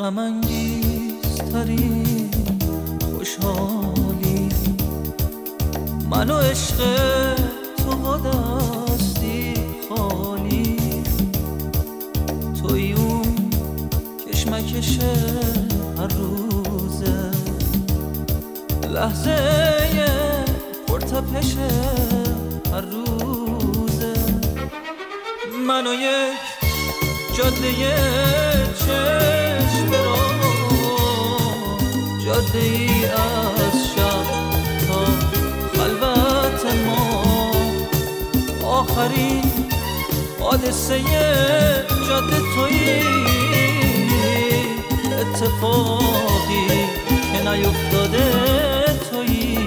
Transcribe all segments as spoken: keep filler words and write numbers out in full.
غم انگیزترین خوشحالی من و عشق تو با دستی خالی، توی اون کشمکش هر روزه، لحظه پرتپش هر روزه، من و یک جاده چشم را، جاده ای از شب تا خلوت ما، آخرین حادثه جاده تویی، اتفاقی که نیفتاده تویی.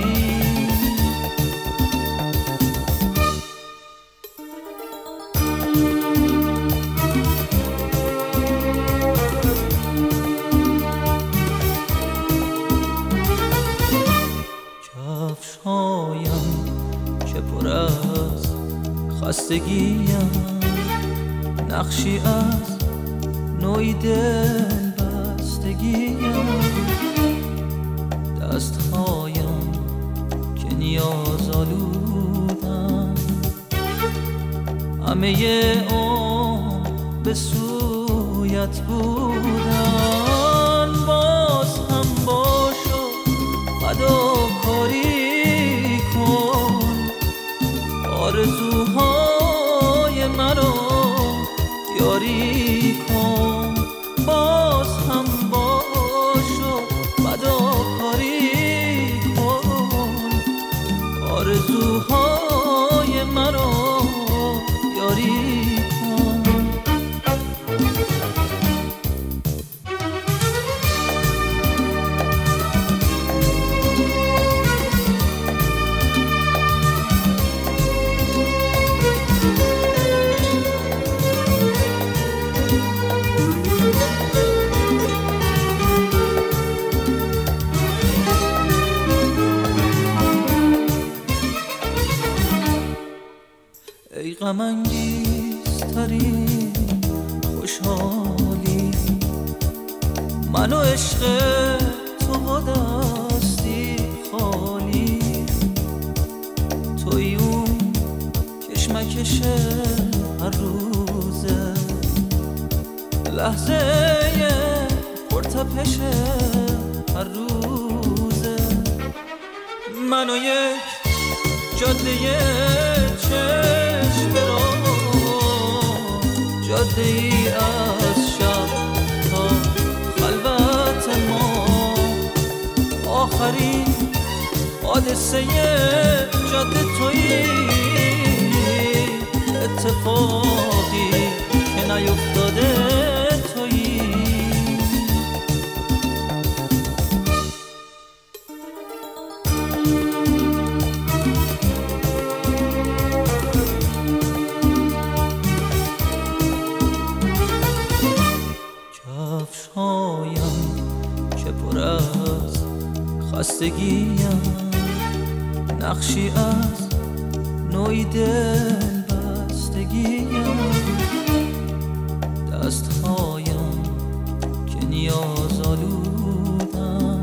کفشایم که پر از خستگیم، نقشی از نوعی دل بستگیم، دستهایم که نیاز آلودم، همه عمر به سویت بودن، باز هم باشو فداکاری کن، آرزوهای مرا یاری کن، باز هم باشو فداکاری کن، آرزوهای مرا یاری کن. ای غم انگیزترین خوشحالی من و عشق تو با دستی خالی، توی اون کشمکش هر روزه، لحظه پرتپش هر روزه، من و یک جاده چشم را، جاده ای از شب تا خلوت ما، آخرین حادثه جاده تویی، اتفاقی که نیفتاده تویی. کفشایم که پر از خستگیم، نقشی از نوعی دل بستگیم، دستهایم که نیاز آلودم،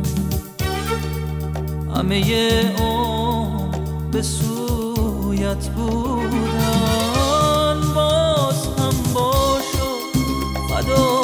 همه عمر به سویت بودن، باز هم باشو فدا